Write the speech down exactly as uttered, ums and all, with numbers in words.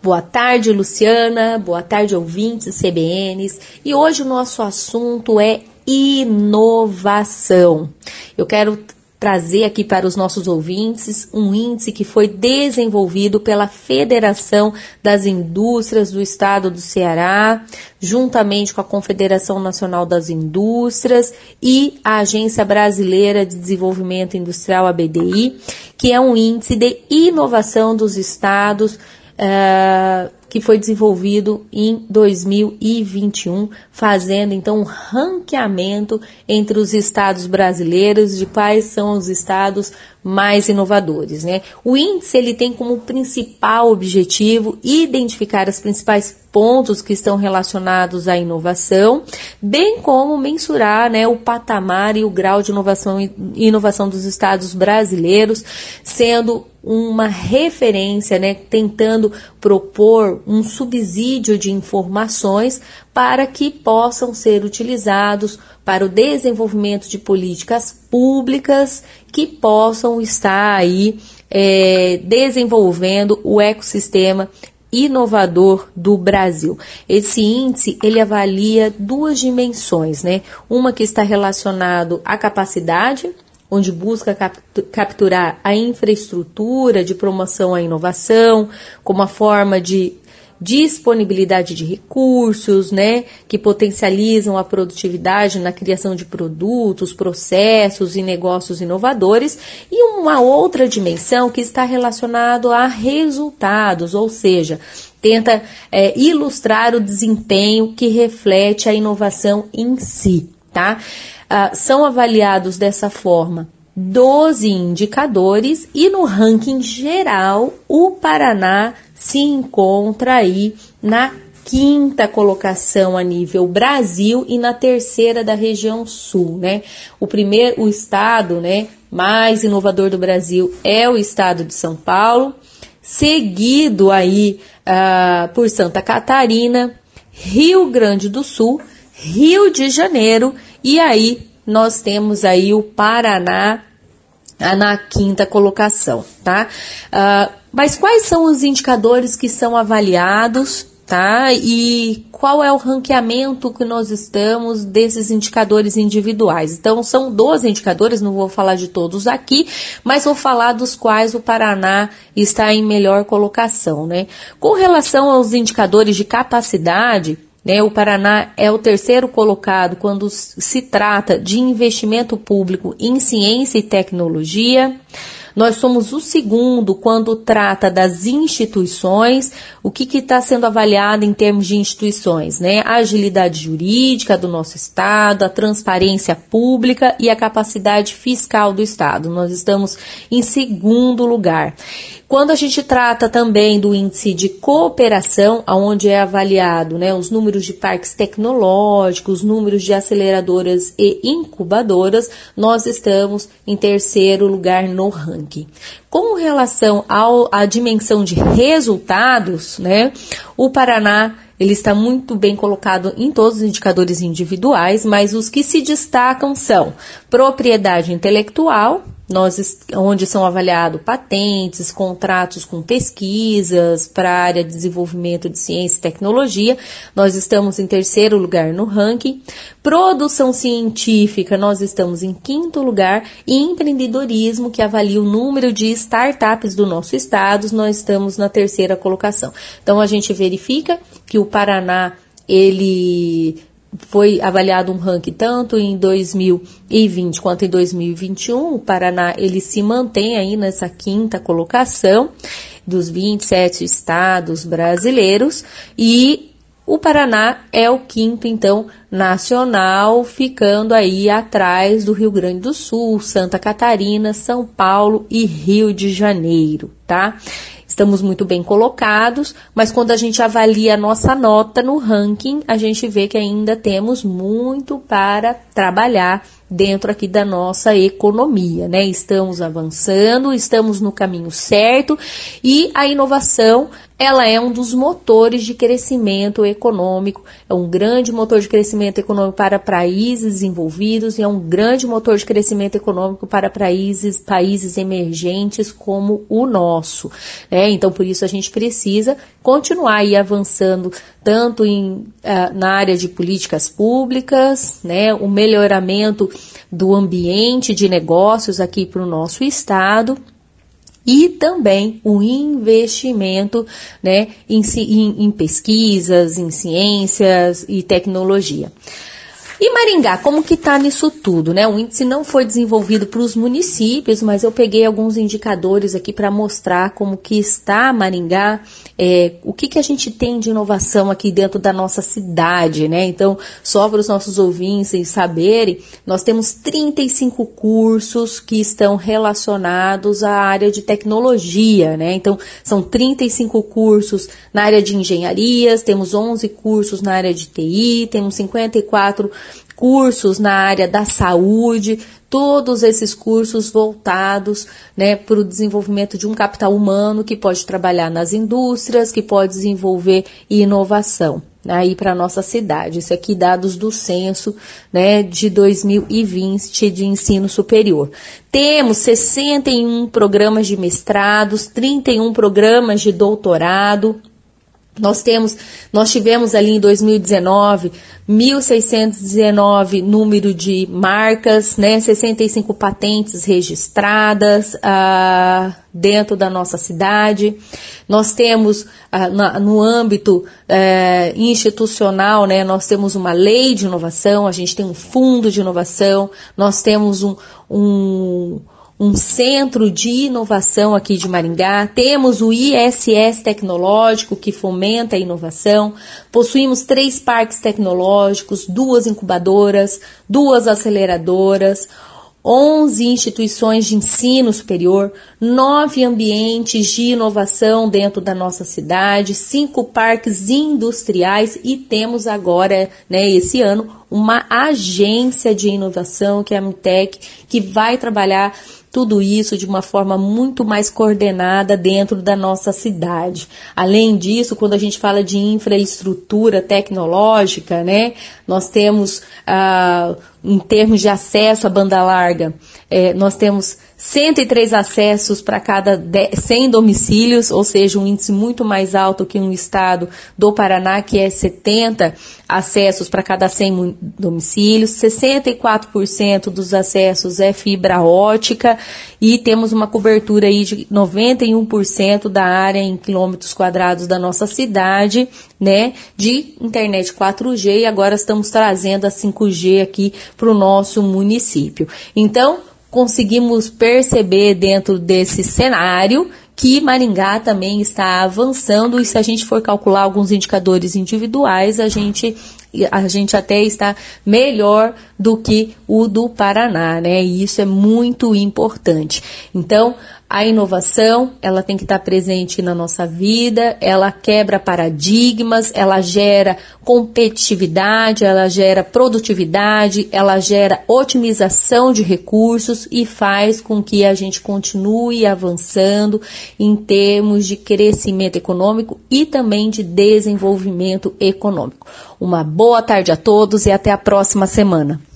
Boa tarde, Luciana. Boa tarde, ouvintes C B Ns. E hoje o nosso assunto é inovação. Eu quero trazer aqui para os nossos ouvintes um índice que foi desenvolvido pela Federação das Indústrias do Estado do Ceará, juntamente com a Confederação Nacional das Indústrias e a Agência Brasileira de Desenvolvimento Industrial, a B D I, que é um índice de inovação dos estados, Uh, que foi desenvolvido em dois mil e vinte e um, fazendo então um ranqueamento entre os estados brasileiros de quais são os estados mais inovadores, né? O índice ele tem como principal objetivo identificar os principais pontos que estão relacionados à inovação, bem como mensurar, né, o patamar e o grau de inovação e inovação dos estados brasileiros, sendo uma referência, né, tentando propor um subsídio de informações para que possam ser utilizados para o desenvolvimento de políticas públicas que possam estar aí é, desenvolvendo o ecossistema inovador do Brasil. Esse índice, ele avalia duas dimensões, né? Uma que está relacionado à capacidade, onde busca capturar a infraestrutura de promoção à inovação, como uma forma de disponibilidade de recursos, né, que potencializam a produtividade na criação de produtos, processos e negócios inovadores, e uma outra dimensão que está relacionado a resultados, ou seja, tenta é, ilustrar o desempenho que reflete a inovação em si, tá? Ah, são avaliados dessa forma doze indicadores e no ranking geral o Paraná se encontra aí na quinta colocação a nível Brasil e na terceira da região sul, né? O primeiro, o estado, né, mais inovador do Brasil é o estado de São Paulo, seguido aí uh, por Santa Catarina, Rio Grande do Sul, Rio de Janeiro e aí nós temos aí o Paraná na quinta colocação, tá? Uh, mas quais são os indicadores que são avaliados, tá? E qual é o ranqueamento que nós estamos desses indicadores individuais? Então, são doze indicadores, não vou falar de todos aqui, mas vou falar dos quais o Paraná está em melhor colocação, né? Com relação aos indicadores de capacidade, né, o Paraná é o terceiro colocado quando se trata de investimento público em ciência e tecnologia. Nós somos o segundo quando trata das instituições. O que está sendo avaliado em termos de instituições, né? A agilidade jurídica do nosso Estado, a transparência pública e a capacidade fiscal do Estado. Nós estamos em segundo lugar. Quando a gente trata também do índice de cooperação, onde é avaliado, né, os números de parques tecnológicos, os números de aceleradoras e incubadoras, nós estamos em terceiro lugar no ranking. Com relação ao, à dimensão de resultados, né, o Paraná ele está muito bem colocado em todos os indicadores individuais, mas os que se destacam são propriedade intelectual, nós, onde são avaliados patentes, contratos com pesquisas para a área de desenvolvimento de ciência e tecnologia, nós estamos em terceiro lugar no ranking. Produção científica, nós estamos em quinto lugar. E empreendedorismo, que avalia o número de startups do nosso estado, nós estamos na terceira colocação. Então, a gente verifica que o Paraná, ele foi avaliado um ranking tanto em dois mil e vinte quanto em dois mil e vinte e um. O Paraná ele se mantém aí nessa quinta colocação dos vinte e sete estados brasileiros e o Paraná é o quinto, então, nacional, ficando aí atrás do Rio Grande do Sul, Santa Catarina, São Paulo e Rio de Janeiro, tá? Estamos muito bem colocados, mas quando a gente avalia a nossa nota no ranking, a gente vê que ainda temos muito para trabalhar dentro aqui da nossa economia, né? Estamos avançando, estamos no caminho certo e a inovação ela é um dos motores de crescimento econômico, é um grande motor de crescimento econômico para países desenvolvidos e é um grande motor de crescimento econômico para países, países emergentes como o nosso. Né? Então, por isso a gente precisa continuar aí avançando tanto em, uh, na área de políticas públicas, né, o melhoramento do ambiente de negócios aqui para o nosso estado, e também o investimento, né, em, em, em pesquisas, em ciências e tecnologia. E Maringá, como que está nisso tudo, né? O índice não foi desenvolvido para os municípios, mas eu peguei alguns indicadores aqui para mostrar como que está Maringá, é, o que que a gente tem de inovação aqui dentro da nossa cidade, né? Então, só para os nossos ouvintes saberem, nós temos trinta e cinco cursos que estão relacionados à área de tecnologia, né? Então, são trinta e cinco cursos na área de engenharias, temos onze cursos na área de T I, temos cinquenta e quatro cursos na área da saúde, todos esses cursos voltados, né, para o desenvolvimento de um capital humano que pode trabalhar nas indústrias, que pode desenvolver inovação aí para a nossa cidade. Isso aqui dados do censo, né, de dois mil e vinte de ensino superior. Temos sessenta e um programas de mestrados, trinta e um programas de doutorado. Nós temos, nós tivemos ali em dois mil e dezenove, mil seiscentos e dezenove número de marcas, né, sessenta e cinco patentes registradas ah, dentro da nossa cidade. Nós temos, ah, na, no âmbito eh, institucional, né, nós temos uma lei de inovação, a gente tem um fundo de inovação, nós temos um... um um centro de inovação aqui de Maringá, temos o I S S tecnológico que fomenta a inovação, possuímos três parques tecnológicos, duas incubadoras, duas aceleradoras, onze instituições de ensino superior, nove ambientes de inovação dentro da nossa cidade, cinco parques industriais e temos agora, né, esse ano, uma agência de inovação, que é a Mitec, que vai trabalhar tudo isso de uma forma muito mais coordenada dentro da nossa cidade. Além disso, quando a gente fala de infraestrutura tecnológica, né, nós temos, ah, em termos de acesso à banda larga, eh, nós temos cento e três acessos para cada cem domicílios, ou seja, um índice muito mais alto que um estado do Paraná, que é setenta acessos para cada cem domicílios, sessenta e quatro por cento dos acessos é fibra ótica e temos uma cobertura aí de noventa e um por cento da área em quilômetros quadrados da nossa cidade, né, de internet quatro G, e agora estamos trazendo a cinco G aqui para o nosso município. Então, conseguimos perceber dentro desse cenário que Maringá também está avançando, e se a gente for calcular alguns indicadores individuais, a gente, a gente até está melhor do que o do Paraná, né? E isso é muito importante. Então, a inovação, ela tem que estar presente na nossa vida, ela quebra paradigmas, ela gera competitividade, ela gera produtividade, ela gera otimização de recursos e faz com que a gente continue avançando em termos de crescimento econômico e também de desenvolvimento econômico. Uma boa tarde a todos e até a próxima semana.